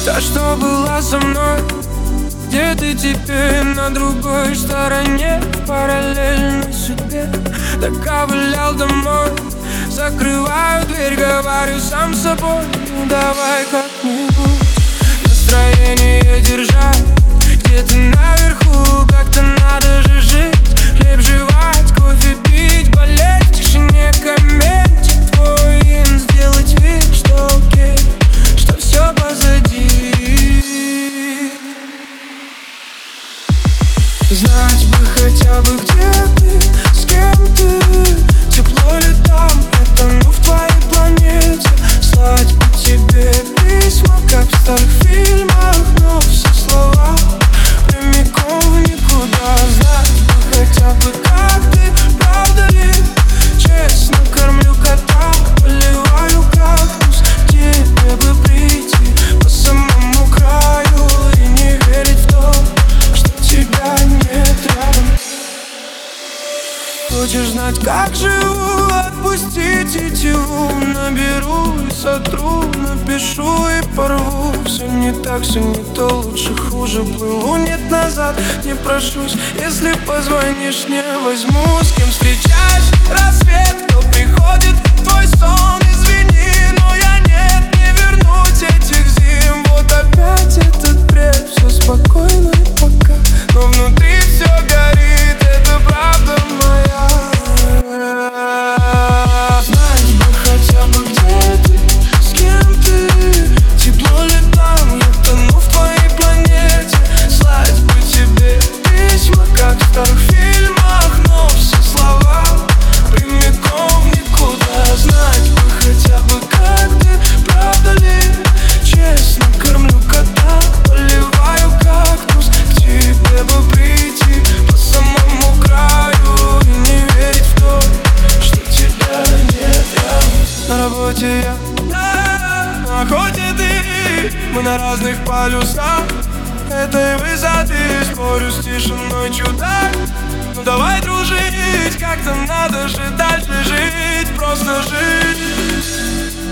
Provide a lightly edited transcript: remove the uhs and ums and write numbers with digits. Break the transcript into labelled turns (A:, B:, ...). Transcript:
A: Та, что была со мной, где ты теперь? На другой стороне, в параллельной судьбе. Доковылял домой, закрываю дверь, говорю сам с собой: ну давай как-нибудь настроение держать. Где-то наверху, как-то надо же жить. Хлеб жевать, кофе пить, болеть, в тишине комментить твой ин, сделать вид, что окей, что все позади. Знать бы хотя бы, где ты, с кем ты. Тепло ли там, я тону в твоей планете. Слать бы тебе письма, как в старых фильмах, но все слова прямиком в никуда. Знать бы хотя бы, как ты, правда ли? Честно кормлю кота, поливаю кактус. К тебе бы прийти по самому краю и не верить в то, что тебя нет рядом. Хочешь знать, как живу? Отпусти тетиву. Наберу и сотру, напишу и порву. Все не так, все не то, лучше хуже было. Нет, назад не прошусь. Если позвонишь, не возьму. С кем встречаешь рассвет, кто приходит в твой сон? Извини, но я нет, не вернуть этих зим. Вот опять этот бред, все спокойно и пока, но внутри все горит, это правда моя. Знать бы хотя бы, где ты, с кем ты. Тепло ли там, я тону в твоей планете. Слать бы тебе письма, как в старых фильмах, но все слова прямиком в никуда. Знать бы хотя бы, как ты, правда ли? Честно кормлю кота, поливаю кактус. К тебе бы прийти по самому краю и не верить в то, что тебя нет рядом. На работе я, на охоте ты. Мы на разных полюсах этой высоты. Спорю с тишиной чудак. Ну давай дружить, как-то надо же дальше жить. Просто жить.